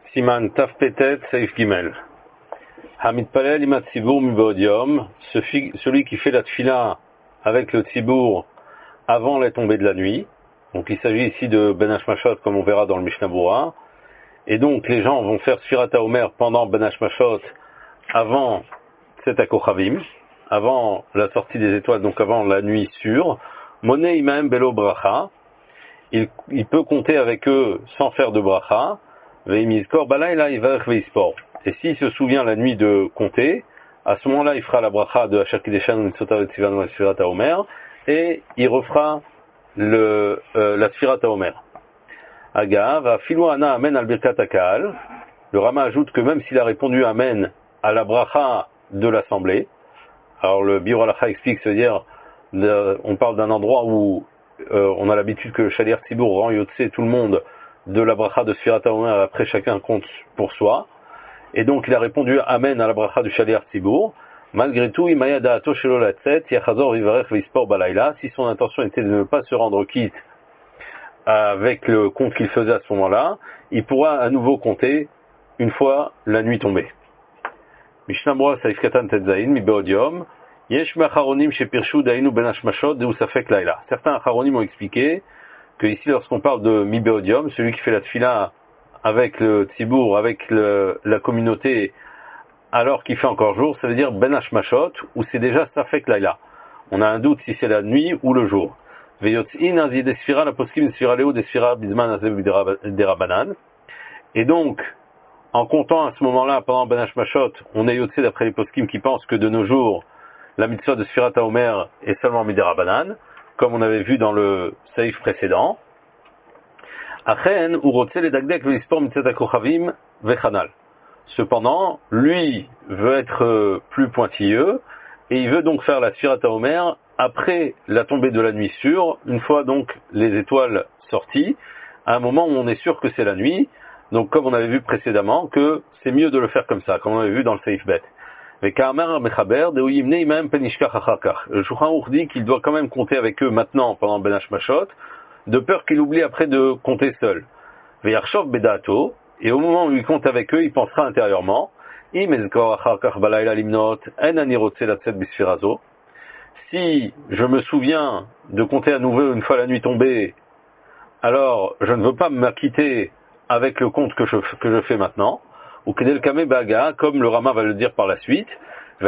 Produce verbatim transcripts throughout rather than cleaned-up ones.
Siman Tafpetet Seif Gimel. Hamid Palel Imat Tzibour Mibodium, celui qui fait la tfila avec le Tzibour avant la tombée de la nuit. Donc il s'agit ici de Ben Hashmashot, comme on verra dans le Mishnah Berurah. Et donc les gens vont faire Sfirat HaOmer pendant Ben Hashmashot, avant Tset HaKochavim, avant la sortie des étoiles, donc avant la nuit sûre. Moné Imaem Belo Bracha. Il, il peut compter avec eux sans faire de bracha. Veimizkor Balayla Ivarech Veispor. Et s'il se souvient la nuit de compter, à ce moment-là, il fera la bracha de Asher Kideshan Mitzvotav et Tzivanu et Sfirat HaOmer, et il refera le, euh, la Sfirat HaOmer. Agav, Afilo Ana Amen al Birkat HaKaal. Le Rama ajoute que même s'il a répondu Amen à la bracha de l'assemblée, alors le Biur Halacha explique, c'est-à-dire, on parle d'un endroit où euh, on a l'habitude que le Shaliach Tzibour rend Yotse tout le monde de la bracha de Sfirat HaOmer, après chacun compte pour soi. Et donc il a répondu Amen à la bracha du Shaliach Tzibour. Malgré tout, Imaya Da'ato Shelo Latzet, Yachazor Vivarech Veispor Balayla, si son intention était de ne pas se rendre quitte avec le compte qu'il faisait à ce moment-là, il pourra à nouveau compter une fois la nuit tombée. Mishnah Berurah Saif Katan Tetzain, Mibeodium, Yesh Me'acharonim Shepirshu Dainu Ben Hashmashot Deu Safek Laila. Certains acharonim ont expliqué que ici, lorsqu'on parle de Mibeodium, celui qui fait la tfila avec le tzibour, avec le, la communauté, alors qu'il fait encore jour, ça veut dire Ben Hashmashot, ou c'est déjà Safek Laila. On a un doute si c'est la nuit ou le jour. Veyotzin Azi Desfira la Poskim Desfira Leo Desfira Bizman Azeb Derabanan. Et donc, en comptant à ce moment-là, pendant Ben Hashmashot, on est Yotze d'après les Poskim qui pensent que de nos jours, la mitzvah de Sfirat HaOmer est seulement Miderabanan, comme on avait vu dans le saïf précédent. Achen ou Rotze le Dagdek Veispor Mitzat HaKochavim Vechanal. Cependant, lui veut être plus pointilleux, et il veut donc faire la Sfirat HaOmer après la tombée de la nuit sûre, une fois donc les étoiles sorties, à un moment où on est sûr que c'est la nuit. Donc comme on avait vu précédemment, que c'est mieux de le faire comme ça, comme on avait vu dans le saïf bet. Le Shulchan Aruch dit qu'il doit quand même compter avec eux maintenant pendant Ben Hashmashot, de peur qu'il oublie après de compter seul. Et au moment où il compte avec eux, il pensera intérieurement, si je me souviens de compter à nouveau une fois la nuit tombée, alors je ne veux pas m'acquitter avec le compte que je, que je fais maintenant, ou Kedel Kame Baga, comme le Rama va le dire par la suite.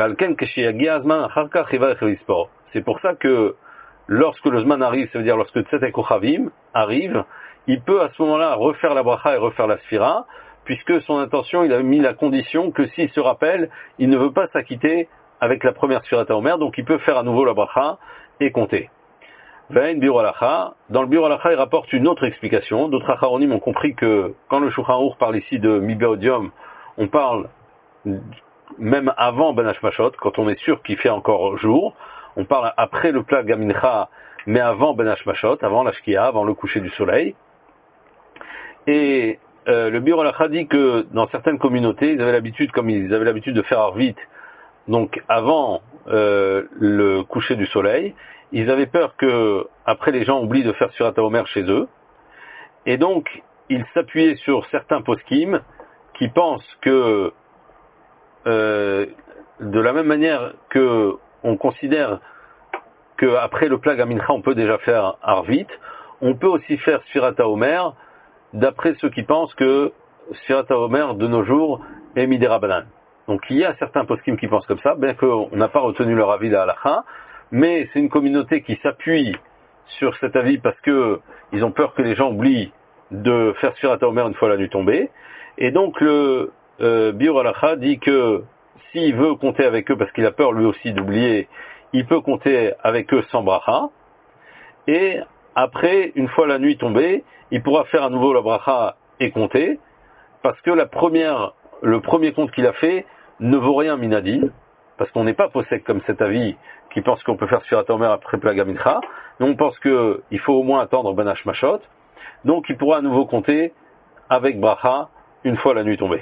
C'est pour ça que lorsque le Zman arrive, ça veut dire lorsque Tset HaKochavim arrive, il peut à ce moment-là refaire la bracha et refaire la sphira, puisque son intention, il a mis la condition que s'il se rappelle, il ne veut pas s'acquitter avec la première Sfirat HaOmer, donc il peut faire à nouveau la bracha et compter. Dans le Biur Halacha, il rapporte une autre explication. D'autres acharonim ont compris que quand le Shulchan Aruch parle ici de Mibeodium, on parle même avant Ben Hashmashot, quand on est sûr qu'il fait encore jour. On parle après le plat Gamincha, mais avant Ben Hashmashot, avant la Shkia, avant le coucher du soleil. Et euh, le Biur Halacha dit que dans certaines communautés, ils avaient l'habitude, comme ils avaient l'habitude de faire Arvit, donc avant euh, le coucher du soleil, ils avaient peur que après les gens oublient de faire Sfirat HaOmer chez eux, et donc ils s'appuyaient sur certains poskim qui pensent que euh, de la même manière que on considère que après le plag Amincha on peut déjà faire Arvit, on peut aussi faire Sfirat HaOmer d'après ceux qui pensent que Sfirat HaOmer de nos jours est Miderabanan. Donc il y a certains poskim qui pensent comme ça, bien qu'on n'a pas retenu leur avis de la halacha, mais c'est une communauté qui s'appuie sur cet avis parce que ils ont peur que les gens oublient de faire Sfirat HaOmer une fois la nuit tombée. Et donc le euh, Biur Halacha dit que s'il veut compter avec eux parce qu'il a peur lui aussi d'oublier, il peut compter avec eux sans bracha. Et après, une fois la nuit tombée, il pourra faire à nouveau la bracha et compter, parce que la première, le premier compte qu'il a fait ne vaut rien minadin, parce qu'on n'est pas possède comme cet avis qui pense qu'on peut faire Sfirat HaOmer après Plag HaMincha. Nous on pense qu'il faut au moins attendre Ben Hashmashot, donc il pourra à nouveau compter avec bracha une fois la nuit tombée.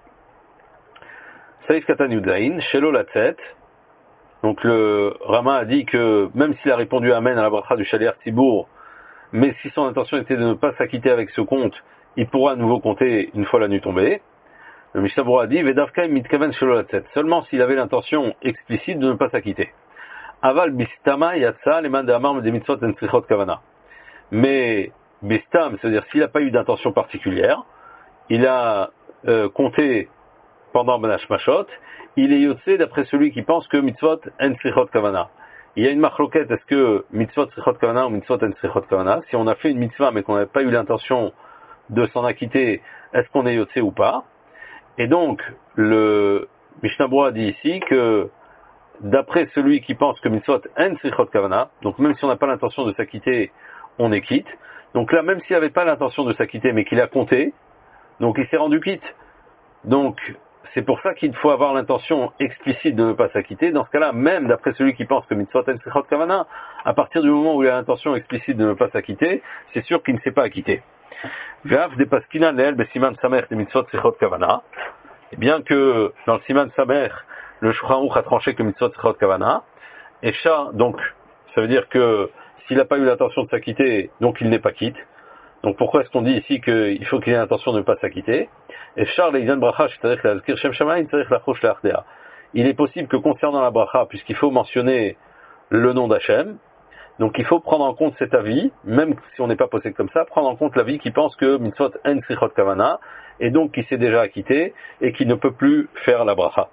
Saïf Katan Yudzaïn, Shelo Latzet. Donc le Rama a dit que même s'il a répondu Amen à la bracha du Shaliach Tzibour, mais si son intention était de ne pas s'acquitter avec ce compte, il pourra à nouveau compter une fois la nuit tombée. Le Mishnah Berurah dit Vedavka mitkaven shelo latzet, seulement s'il avait l'intention explicite de ne pas s'acquitter. Aval bistama yatsa leman de'amar de mitzvot en tzrichot kavana. Mais bistam, c'est-à-dire s'il n'a pas eu d'intention particulière, il a euh, compté pendant Ben Hashmashot, il est yotse d'après celui qui pense que mitzvot en tzrichot kavana. Il y a une marloquette, est-ce que mitzvot tzrichot kavana ou mitzvot en tzrichot kavana? Si on a fait une mitzvah mais qu'on n'avait pas eu l'intention de s'en acquitter, est-ce qu'on est yotse ou pas? Et donc, le Mishnah Berurah dit ici que d'après celui qui pense que mitzvot en tzrichot kavana, donc même si on n'a pas l'intention de s'acquitter, on est quitte. Donc là, même s'il n'avait pas l'intention de s'acquitter, mais qu'il a compté, donc il s'est rendu quitte. Donc, c'est pour ça qu'il faut avoir l'intention explicite de ne pas s'acquitter. Dans ce cas-là, même d'après celui qui pense que mitzvot en tzrichot kavana, à partir du moment où il a l'intention explicite de ne pas s'acquitter, c'est sûr qu'il ne s'est pas acquitté. Ve'af de paskina leel besiman samer de mitzvot tzrichot kavana. Et bien que dans le siman samer, le Shulchan Aruch a tranché que mitzvot tzrichot kavana, et chat, donc, ça veut dire que s'il n'a pas eu l'intention de s'acquitter, donc il n'est pas quitte. Donc pourquoi est-ce qu'on dit ici qu'il faut qu'il ait l'intention de ne pas s'acquitter? Et Charles et Idan Bracha, c'est-à-dire que la Zkir Shem Shamayim, c'est-à-dire la Chosh Le'Achdea. Il est possible que concernant la Bracha, puisqu'il faut mentionner le nom d'Hachem, donc il faut prendre en compte cet avis, même si on n'est pas posé comme ça, prendre en compte l'avis qui pense que mitzvot en tzrichot kavana, et donc qui s'est déjà acquitté, et qui ne peut plus faire la Bracha.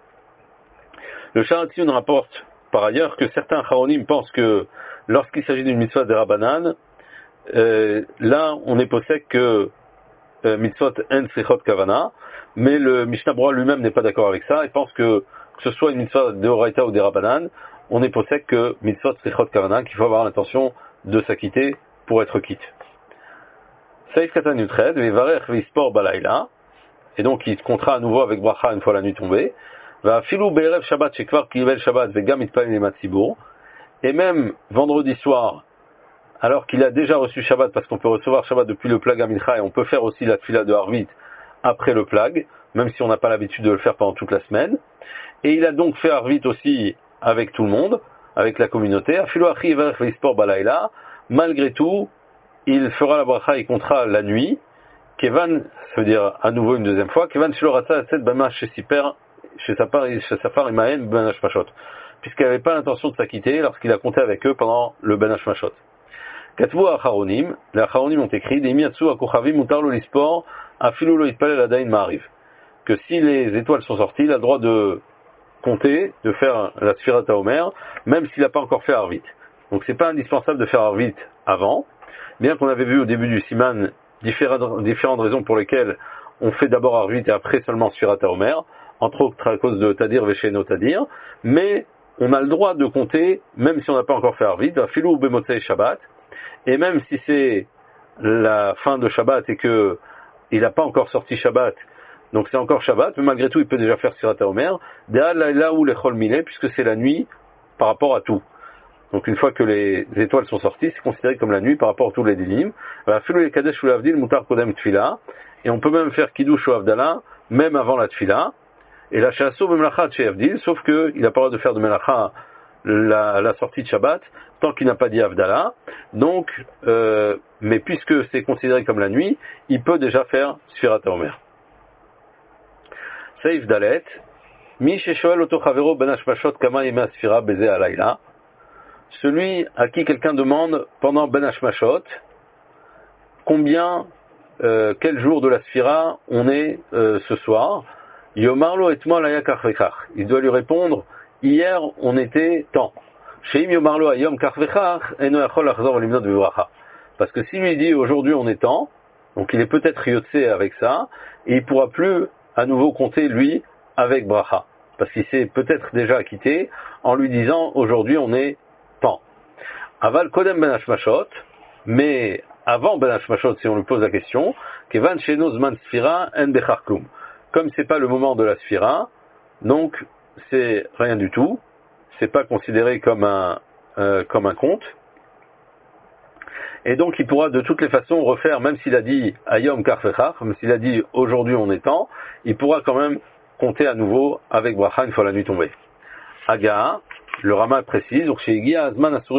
Le Sharatzion rapporte par ailleurs que certains Charonim pensent que lorsqu'il s'agit d'une mitzvah de Rabbanan, euh, là on est possède que euh, mitzvot en tzrichot kavana, mais le Mishnah Berurah lui-même n'est pas d'accord avec ça et pense que que ce soit une mitzvah de Oraita ou de Rabbanan, on est possède que mitzvot tzrichot kavana, qu'il faut avoir l'intention de s'acquitter pour être quitte. Saïf katan yutred vevarech vispor balayla, et donc il comptera à nouveau avec bracha une fois la nuit tombée. Va filou be'erev Shabbat shekvar kibel Shabbat vegam mitpalim lematzibur, et même vendredi soir, alors qu'il a déjà reçu Shabbat, parce qu'on peut recevoir Shabbat depuis le plag à Mincha, et on peut faire aussi la tfila de Harvit après le plag, même si on n'a pas l'habitude de le faire pendant toute la semaine. Et il a donc fait Harvit aussi avec tout le monde, avec la communauté. Afilo achi yivarech veispor balayla, malgré tout, il fera la bracha et comptera la nuit. Kevan, ça veut dire à nouveau une deuxième fois, Kevan shelo ratza etzet bama shesiper chez Safar Imaen Ben Hashmashot, puisqu'il n'avait pas l'intention de s'acquitter lorsqu'il a compté avec eux pendant le Ben Hashmashot. Katvu Acharonim, les Acharonim ont écrit des Miatsu Akochavim Mutar lo lispor afilu lo yitpalel adain ma'ariv, que si les étoiles sont sorties, il a le droit de compter, de faire la Sfirat HaOmer, même s'il n'a pas encore fait Harvit. Donc c'est pas indispensable de faire Harvit avant, bien qu'on avait vu au début du Siman différentes, différentes raisons pour lesquelles on fait d'abord Harvit et après seulement Sfirat HaOmer, entre autres à cause de Tadir Vesheno Tadir, mais on a le droit de compter, même si on n'a pas encore fait Harvit, Afilu ou Bemotzei Shabbat, et même si c'est la fin de Shabbat et que il n'a pas encore sorti Shabbat, donc c'est encore Shabbat, mais malgré tout il peut déjà faire Sfirat HaOmer, De'al Laila ou Lechol Mile, puisque c'est la nuit par rapport à tout. Donc une fois que les étoiles sont sorties, c'est considéré comme la nuit par rapport à tous les dinim. Afilu le Kadesh ou l'Avdil Mutar Kodem Tfila, et on peut même faire Kiddush ou Avdala, même avant la Tfila. Et la chasso b'melacha chez Avdil, sauf que il n'a pas le droit de faire de melacha la, la sortie de Shabbat tant qu'il n'a pas dit Avdala. Donc, euh, mais puisque c'est considéré comme la nuit, il peut déjà faire Sfirat HaOmer. Saïf Dalet, Mi sheshoel oto chavero ben hashmashot kama yemei sfira beze alayla. Celui à qui quelqu'un demande pendant ben hashmashot combien, euh, quel jour de la sfira on est euh, ce soir. Yomarlo etmol aya kach vekach. Il doit lui répondre, hier on était temps. Sheim yomarlo ayom kach vekach, eno yachol achzor limnot bevracha. Parce que s'il lui dit aujourd'hui on est temps, donc il est peut-être yotse avec ça, et il pourra plus à nouveau compter lui avec bracha. Parce qu'il s'est peut-être déjà acquitté en lui disant aujourd'hui on est temps. Aval kodem ben hashmashot, mais avant ben hashmashot, si on lui pose la question, kevan sheno zman sfira en bechar klum. Comme c'est pas le moment de la sphira, donc c'est rien du tout, c'est pas considéré comme un euh, comme un compte, et donc il pourra de toutes les façons refaire, même s'il a dit ayom karfechach, même s'il a dit aujourd'hui on est temps, il pourra quand même compter à nouveau avec bracha une fois la nuit tombée. Aga, le Rama précise, lorsque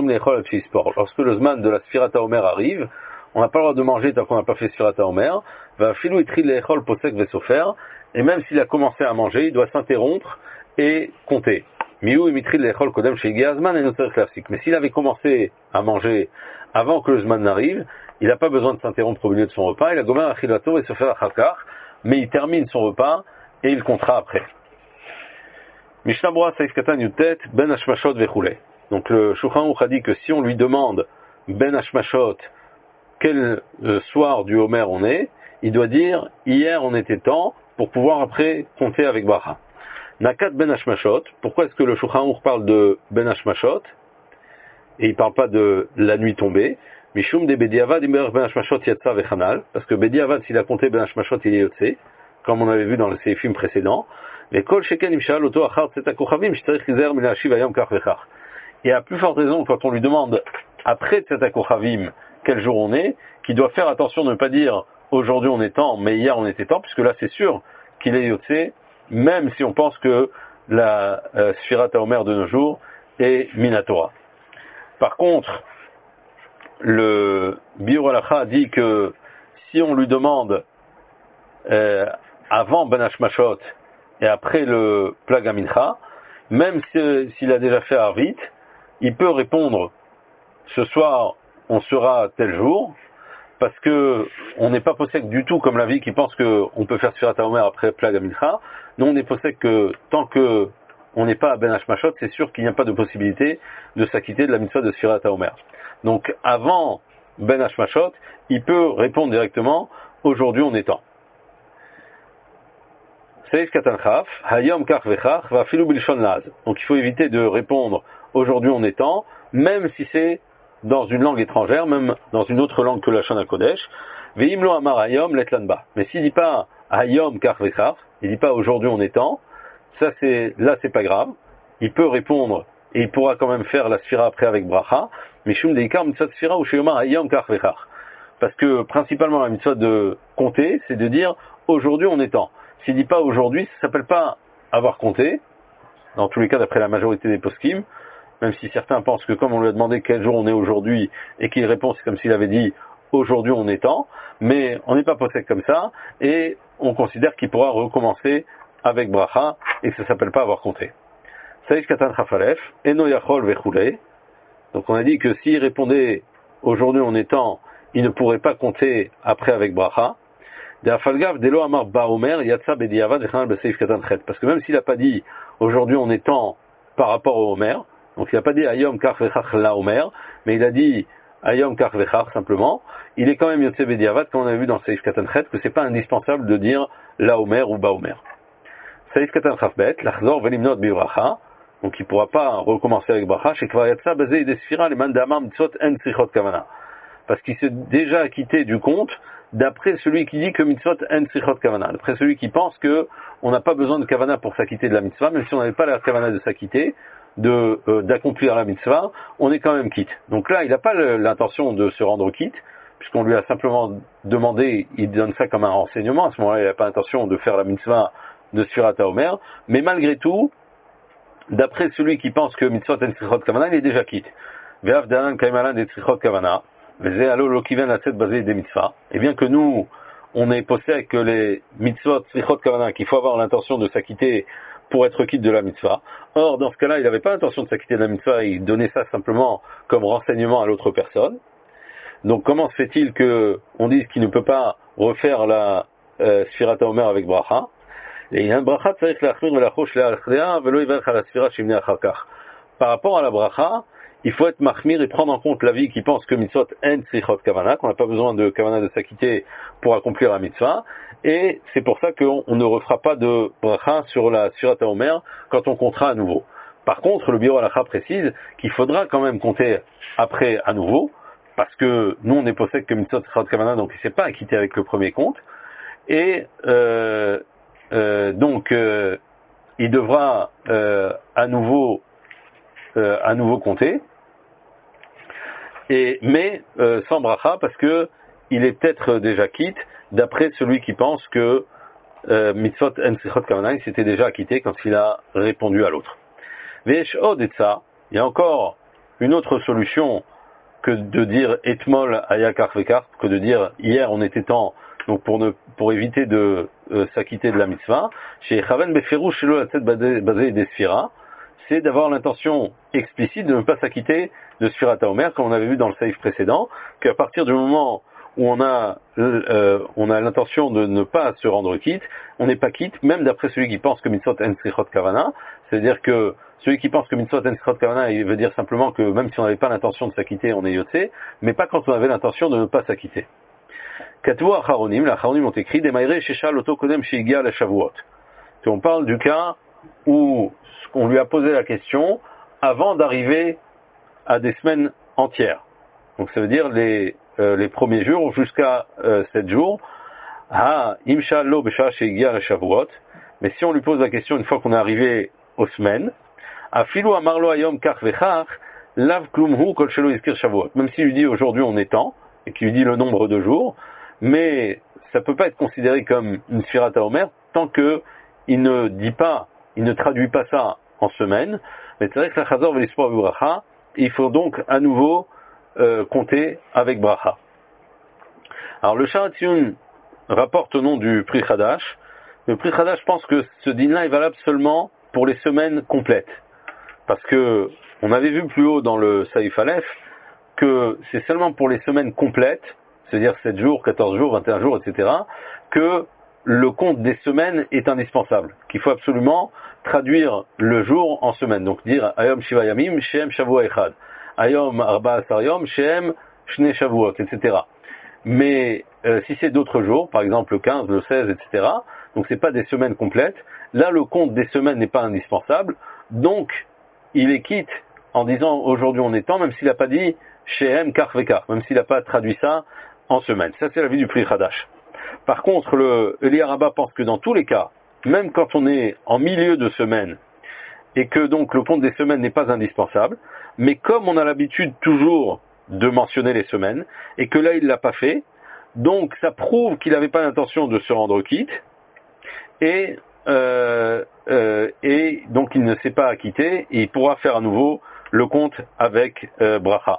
le zman de la Sfirat HaOmer arrive, on n'a pas le droit de manger tant qu'on n'a pas fait Sfirat HaOmer, va filou itril lechol posek vesofer, et même s'il a commencé à manger, il doit s'interrompre et compter. Miou imitril lechol kodem chez Gazman et notre classique. Mais s'il avait commencé à manger avant que le Zman n'arrive, il n'a pas besoin de s'interrompre au milieu de son repas, il a gomer achilato et se faire achakar, mais il termine son repas et il comptera après. Mishnah Brura Saif Katan Yutet Ben Hashmashot Vechule. Donc le Shulchan Aruch a dit que si on lui demande Ben Hashmashot quel euh, soir du Homer on est, il doit dire hier on était temps pour pouvoir après compter avec Bracha. Nakat Ben Hashmashot. Pourquoi est-ce que le Shulchan Aruch parle de Ben Hashmashot et il parle pas de la nuit tombée? Mishum de Bediavad Imer Ben Hashmashot Yatsa Vechanal. Parce que Bediavad, s'il a compté Ben Hashmashot, il est Yotse, comme on avait vu dans les films précédents. Mais Kol Sheken Imshal Oto Achar Tzeta Kochavim Shtarich Kizer Milashiv Ayam Kach Vechach. Et à plus forte raison, quand on lui demande après Tzeta Kochavim quel jour on est, qu'il doit faire attention de ne pas dire aujourd'hui on est temps, mais hier on était temps, puisque là c'est sûr qu'il est Yotse, même si on pense que la euh, Sfirat HaOmer de nos jours est Minatora. Par contre, le Biur Halacha dit que si on lui demande euh, avant Ben Hashmashot et après le Plag HaMincha, même si, s'il a déjà fait Arvit, il peut répondre ce soir on sera tel jour, parce que on n'est pas possède du tout comme la vie qui pense qu'on peut faire Sfirat HaOmer après Plag HaMincha. Nous on est possède que tant que on n'est pas à Ben Hashmashot, c'est sûr qu'il n'y a pas de possibilité de s'acquitter de la mitzvah de Sfirat HaOmer. Donc avant Ben Hashmashot, il peut répondre directement aujourd'hui on est temps. Seif Katan Chaf, Hayom Kach Vechach, va filou bilshon laz. Donc il faut éviter de répondre aujourd'hui on est temps, même si c'est dans une langue étrangère, même dans une autre langue que la Shana Kodesh. Veimlo Amar Hayom Letlanba. Mais s'il dit pas Hayom Kach Vechach, il dit pas aujourd'hui on est temps, ça c'est, là c'est pas grave. Il peut répondre et il pourra quand même faire la sphira après avec bracha. Mishum deikar mitzvah sphira ou sheyoma Hayom Kach Vechach. Parce que principalement la mitzvah de compter, c'est de dire aujourd'hui on est temps. S'il dit pas aujourd'hui, ça s'appelle pas avoir compté, dans tous les cas d'après la majorité des poskim, même si certains pensent que comme on lui a demandé quel jour on est aujourd'hui, et qu'il répond c'est comme s'il avait dit aujourd'hui on est temps, mais on n'est pas posé comme ça, et on considère qu'il pourra recommencer avec bracha, et que ça s'appelle pas avoir compté. Saïf katan chafalef, eno yachol vechule. Donc on a dit que s'il répondait aujourd'hui on est temps, il ne pourrait pas compter après avec bracha. Parce que même s'il n'a pas dit aujourd'hui on est temps par rapport au Homer, donc il n'a pas dit Ayom Kach Vechach la Homer, mais il a dit Ayom Kach Vechach simplement, il est quand même Yotze Bediavad, comme on a vu dans Seif Katan Chet, que c'est pas indispensable de dire la Homer ou ba Homer. Seif Katan Chafbet, l'Achzor Velimnot Bivracha, donc il ne pourra pas recommencer avec Bracha, chez Kvar Yatsa Bazei Desfira, les Mandamar Mitzot En Tzrichot Kavana. Parce qu'il s'est déjà acquitté du compte d'après celui qui dit que mitzvot en tzrichot kavana, d'après celui qui pense que on n'a pas besoin de kavana pour s'acquitter de la mitzvah, même si on n'avait pas la kavana de s'acquitter, de euh, d'accomplir la mitzvah, on est quand même quitte. Donc là, il n'a pas le, l'intention de se rendre quitte, puisqu'on lui a simplement demandé, il donne ça comme un renseignement, à ce moment-là, il n'a pas l'intention de faire la mitzvah de Sfirat HaOmer, mais malgré tout, d'après celui qui pense que mitzvot en tzrichot kavana, il est déjà quitte. Ve'av danan kaimalan de tzrichot kavana. Et bien que nous, on est posé que les mitzvot tzrichot kavana, qu'il faut avoir l'intention de s'acquitter pour être quitte de la mitzvah. Or, dans ce cas-là, il n'avait pas l'intention de s'acquitter de la mitzvah, il donnait ça simplement comme renseignement à l'autre personne. Donc, comment se fait-il que on dise qu'il ne peut pas refaire la euh, Sfirat HaOmer avec bracha? Par rapport à la bracha, il faut être mahmir et prendre en compte l'avis qui pense que mitzvot en tzrichot kavana, qu'on n'a pas besoin de kavana de s'acquitter pour accomplir la mitzvah, et c'est pour ça qu'on ne refera pas de bracha sur la Sfirat HaOmer quand on comptera à nouveau. Par contre, le Biur Halacha précise qu'il faudra quand même compter après à nouveau, parce que nous on est possède que mitzvot tzrichot kavana, donc il ne s'est pas acquitté avec le premier compte, et euh, euh, donc euh, il devra euh, à nouveau euh, à nouveau compter. Et, mais euh, sans bracha, parce que il est peut-être déjà quitte, d'après celui qui pense que euh, mitzvot en tzrichot kavana, il s'était déjà acquitté quand il a répondu à l'autre. Ve'esh od et ça, il y a encore une autre solution que de dire etmol aya kach vekach, que de dire hier on était temps, donc pour ne pour éviter de euh, s'acquitter de la mitzvah, chez Chaven Beferouch Shelo Latzet Basé des Sphira, c'est d'avoir l'intention explicite de ne pas s'acquitter de Sfirat HaOmer, comme on avait vu dans le saïf précédent, qu'à partir du moment où on a euh, on a l'intention de ne pas se rendre quitte, on n'est pas quitte, même d'après celui qui pense que mitzvot en srichot kavana, c'est-à-dire que celui qui pense que mitzvot en srichot kavana, il veut dire simplement que même si on n'avait pas l'intention de s'acquitter, on est yotzé, mais pas quand on avait l'intention de ne pas s'acquitter. Katuo acharonim, les acharonim ont écrit Demaire shesha loto kodem sheigia la shavuot. On parle du cas où on lui a posé la question avant d'arriver à des semaines entières. Donc ça veut dire les euh, les premiers jours jusqu'à euh, sept jours. Ah, imsha lo besha sheigia la shavuot. Mais si on lui pose la question une fois qu'on est arrivé aux semaines, afilu amarlo ayom kach vechach lav klumhu kol shelo izkir shavuot. Même s'il lui dit aujourd'hui on est temps et qu'il lui dit le nombre de jours, mais ça peut pas être considéré comme une sfirat haomer tant que il ne dit pas, il ne traduit pas ça en semaine. Mais c'est vrai que la chazor ve'lispoir bracha, il faut donc à nouveau euh, compter avec bracha. Alors le Sharatzion rapporte au nom du Pri Chadash. Le Pri Chadash pense que ce din-là est valable seulement pour les semaines complètes, parce que on avait vu plus haut dans le Saïf Aleph que c'est seulement pour les semaines complètes, c'est-à-dire sept jours, quatorze jours, vingt et un jours, et cetera, que le compte des semaines est indispensable, qu'il faut absolument traduire le jour en semaine. Donc dire Ayom Shiva Yamim, Shehem Shavua Echad, Ayom Arba Asar Yom, Shehem Shne Shavuot, et cetera. Mais euh, si c'est d'autres jours, par exemple le quinze, le seize, et cetera, donc c'est pas des semaines complètes, là le compte des semaines n'est pas indispensable, donc il est quitte en disant aujourd'hui on est temps, même s'il n'a pas dit Shehem Kar Vekar, même s'il n'a pas traduit ça en semaine. Ça c'est l'avis du Pri Chadash. Par contre, le Eliyahu Rabbah pense que dans tous les cas, même quand on est en milieu de semaine, et que donc le compte des semaines n'est pas indispensable, mais comme on a l'habitude toujours de mentionner les semaines, et que là il l'a pas fait, donc ça prouve qu'il n'avait pas l'intention de se rendre quitte, et, euh, euh, et donc il ne s'est pas acquitté, et il pourra faire à nouveau le compte avec euh, bracha.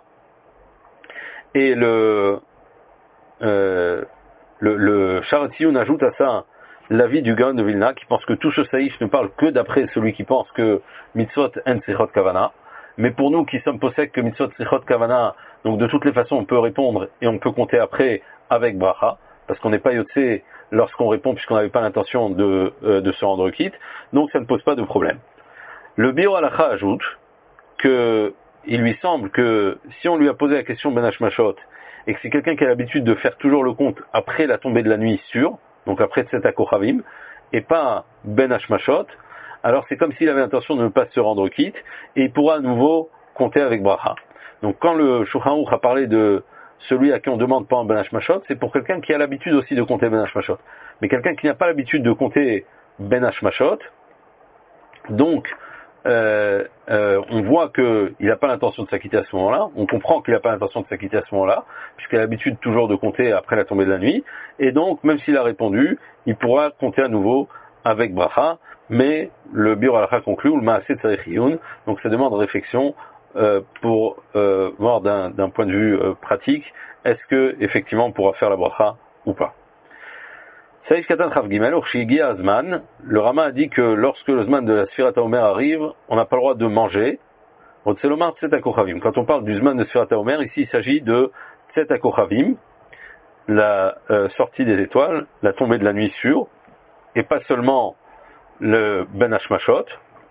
Et le... Euh, Le, le Sharatzion ajoute à ça l'avis du Gaon de Vilna qui pense que tout ce saïf ne parle que d'après celui qui pense que mitzvot en srichot kavana. Mais pour nous qui sommes possèdent que mitzvot srichot kavana, donc de toutes les façons on peut répondre et on peut compter après avec bracha, parce qu'on n'est pas yotzé lorsqu'on répond puisqu'on n'avait pas l'intention de, euh, de se rendre quitte, donc ça ne pose pas de problème. Le Biur Halacha ajoute que il lui semble que si on lui a posé la question Ben Hashmashot, et que c'est quelqu'un qui a l'habitude de faire toujours le compte après la tombée de la nuit sûre, donc après Tzetak Kochavim, et pas Ben Hashmashot, alors c'est comme s'il avait l'intention de ne pas se rendre quitte, et il pourra à nouveau compter avec bracha. Donc quand le Shulchan Aruch a parlé de celui à qui on demande pas en Ben Hashmashot, c'est pour quelqu'un qui a l'habitude aussi de compter Ben Hashmashot. Mais quelqu'un qui n'a pas l'habitude de compter Ben Hashmashot, donc Euh, euh, on voit qu'il n'a pas l'intention de s'acquitter à ce moment-là, on comprend qu'il n'a pas l'intention de s'acquitter à ce moment-là, puisqu'il a l'habitude toujours de compter après la tombée de la nuit, et donc même s'il a répondu, il pourra compter à nouveau avec bracha, mais le Biur Halacha conclut, le Maaseh Tzarich Iyun, donc ça demande réflexion euh, pour euh, voir d'un, d'un point de vue euh, pratique, est-ce que effectivement on pourra faire la bracha ou pas. Saïf Katan Chav Gimel, Urshigi Azman, le Rama a dit que lorsque le Zman de la Sfirat HaOmer arrive, on n'a pas le droit de manger. Otselomar Tzetak Kochavim. Quand on parle du Zman de Sfirat HaOmer, ici il s'agit de Tzetak Kochavim, la euh, sortie des étoiles, la tombée de la nuit sûre, et pas seulement le Ben Hashmashot,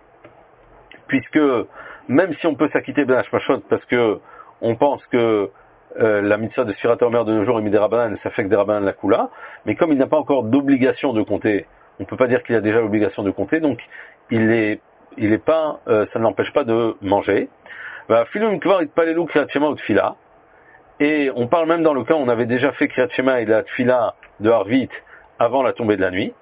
puisque même si on peut s'acquitter Ben Hashmashot parce que on pense que Euh, la mitzvah de Sfirat HaOmer de nos jours est mis des rabbanan, ça fait que des rabbanan la kula, mais comme il n'a pas encore d'obligation de compter, on ne peut pas dire qu'il a déjà l'obligation de compter, donc il est, il est pas, euh, ça ne l'empêche pas de manger. Et on parle même dans le cas où on avait déjà fait Kriyat Shema et la Tfila de Harvit avant la tombée de la nuit,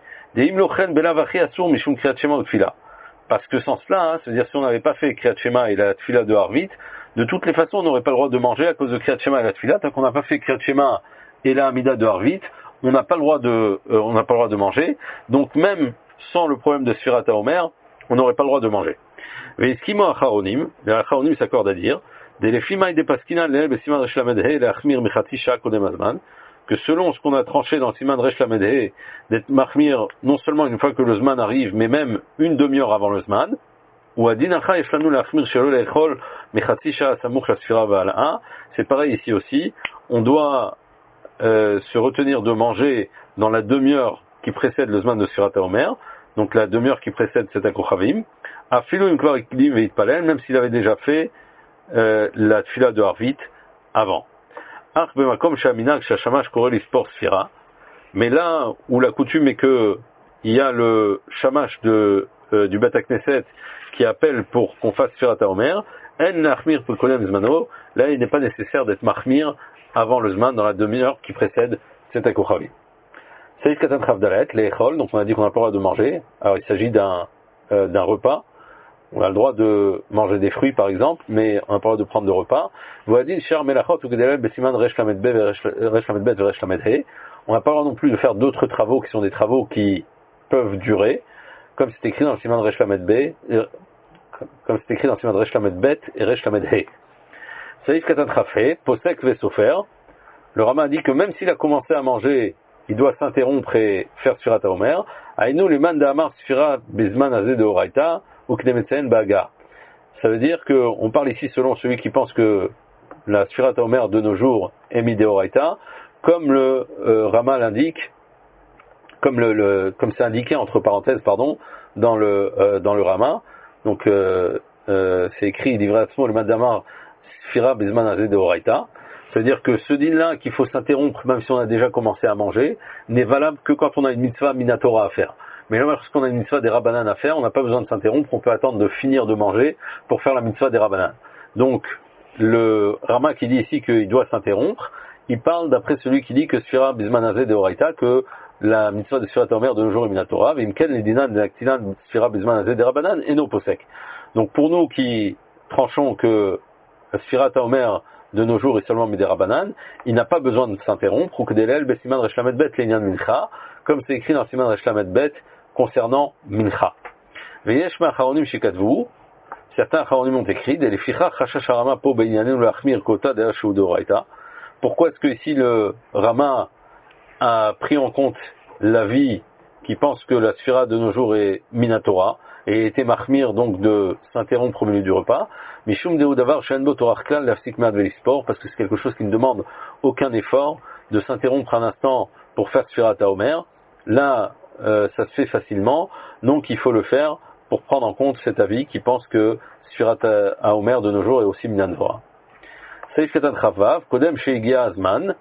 parce que sans cela, hein, c'est-à-dire si on n'avait pas fait Kriyat Shema et la Tfila de Harvit, de toutes les façons, on n'aurait pas le droit de manger à cause de Kriyat Shema et la Tfila. Tant qu'on n'a pas fait Kriyat Shema et la Hamida de Harvit, on n'a pas le droit de, euh, on n'a pas le droit de manger. Donc même sans le problème de Sfirat HaOmer, on n'aurait pas le droit de manger. Mais Eskimo Acharonim, les Acharonim s'accordent à dire, des Lefimai de Paskina, les Besiman Reshlamedhe, les Achmir Mechati Shah Kodem Azman, que selon ce qu'on a tranché dans le Siman Resh Lamed He, d'être mahmir non seulement une fois que le Zman arrive, mais même une demi-heure avant le Zman, ou à Dinacha Yeshlanu Lachmir Shelo Lechol Mechatzi Shah Samuch La Sfira Va'ala, c'est pareil ici aussi, on doit euh, se retenir de manger dans la demi-heure qui précède le Zman de Sfirat HaOmer, donc la demi-heure qui précède cet Akochavim, Afilu Imklar Ikdim Veit Palel, même s'il avait déjà fait euh, la Tfila de Harvit avant. Ach Bemakom Shaminak Shashamash Korel Ispor Sfira, mais là où la coutume est que il y a le shamash de, euh, du Bet HaKnesset qui appelle pour qu'on fasse Sfirat HaOmer, En Nachmir Pekolem Zmano, là il n'est pas nécessaire d'être Mahmir avant le Zman dans la demi-heure qui précède cet Akochavim. Saïd Katan Chavdalet, les Echol, donc on a dit qu'on n'a pas le droit de manger. Alors il s'agit d'un euh, d'un repas. On a le droit de manger des fruits par exemple, mais on n'a pas le droit de prendre de repas. Voadin Shar Melachot ou Gedelel Besiman Resh Lamed Be Resh Lamed Bet Resh Lamed He. On n'a pas le droit non plus de faire d'autres travaux qui sont des travaux qui peuvent durer, comme c'est écrit dans le Siman Resh Lamed Be, comme c'est écrit dans le Siman Resh Lamed Bet et Resh Lamed He. Saïd Katan Chafé, Posek Vesofer. Le Rama a dit que même s'il a commencé à manger, il doit s'interrompre et faire Sfirat HaOmer. Aïnou le man d'Amar Sfira Bizman Azé de Horaïta ou Knemetsen Baga. Ça veut dire qu'on parle ici selon celui qui pense que la Sfirat HaOmer de nos jours est mis de Horaïta, comme le euh, Rama l'indique, comme le, le comme c'est indiqué entre parenthèses, pardon, dans le euh, dans le Rama. Donc euh, euh, c'est écrit livratement le man d'Amar Sfira Bizman Azé de Horaïta. C'est-à-dire que ce din-là, qu'il faut s'interrompre même si on a déjà commencé à manger, n'est valable que quand on a une mitzvah minatora à faire. Mais là, lorsqu'on a une mitzvah des rabbanan à faire, on n'a pas besoin de s'interrompre, on peut attendre de finir de manger pour faire la mitzvah des rabbanan. Donc, le Rama qui dit ici qu'il doit s'interrompre, il parle d'après celui qui dit que Sfira Bismanazé de Horaïta, que la mitzvah de Sfirat HaOmer de nos jours est minatora, Vimken les dinan de l'actinan Sfira Bismanazé des rabbanan et no posek. Donc, pour nous qui tranchons que Sfirat HaOmer de nos jours est seulement Midera Banan, il n'a pas besoin de s'interrompre, ou que Delel, Besiman Reshlamet Bet, Lenyan Mincha, comme c'est écrit dans Siman Reshlamet Bet, concernant Mincha. Veyesh Macharonim Shikatvu, certains Charonim ont écrit, Des Ficha Chashash Harama Po Benyanim Lachmir Kota Dea Shoudoraita. Pourquoi est-ce que ici le Rama a pris en compte l'avis qui pense que la Sphira de nos jours est Minatora, et était mahmir donc de s'interrompre au milieu du repas, Mishum Deudavar Shenbo Torachklal Lafsik Mad Velispor, parce que c'est quelque chose qui ne demande aucun effort de s'interrompre un instant pour faire Sfirat HaOmer. Là, euh, ça se fait facilement, donc il faut le faire pour prendre en compte cet avis qui pense que Sfirat HaOmer de nos jours est aussi Minanvora. Seif Katan Chavav, Kodem Sheigia Azman.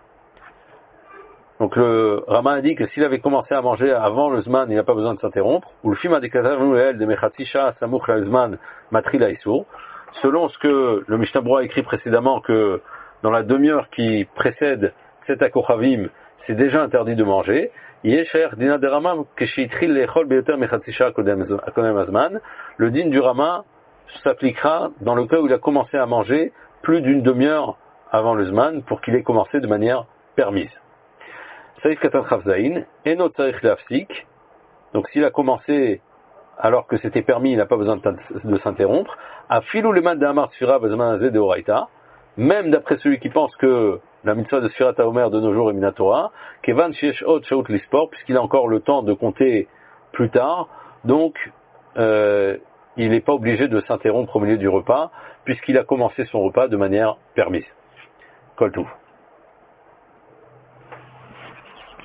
Donc le Rama a dit que s'il avait commencé à manger avant le Zman, il n'a pas besoin de s'interrompre. Ou le film a déclaré de Mechatisha Samuch la Zman Matri Laïsour. Selon ce que le Mishnah Berurah a écrit précédemment, que dans la demi-heure qui précède cet Akochavim, c'est déjà interdit de manger. Yesher Dina de Rama Keshitril Lechol Beyoter Mechatisha Kodem Azman. Le din du Rama s'appliquera dans le cas où il a commencé à manger plus d'une demi-heure avant le Zman pour qu'il ait commencé de manière permise. Saïf Katan Chavzaïn, Eno Tzarich Lafsik. Donc s'il a commencé alors que c'était permis, il n'a pas besoin de, de s'interrompre. Afilou leman de Amar Sfira Bazman Azé de Horaïta. Même d'après celui qui pense que la mitzvah de Sfirat HaOmer de nos jours est Minatora, Kevan Shesh Od Shaut Lispor, puisqu'il a encore le temps de compter plus tard, donc euh, il n'est pas obligé de s'interrompre au milieu du repas, puisqu'il a commencé son repas de manière permise. Kol Touv.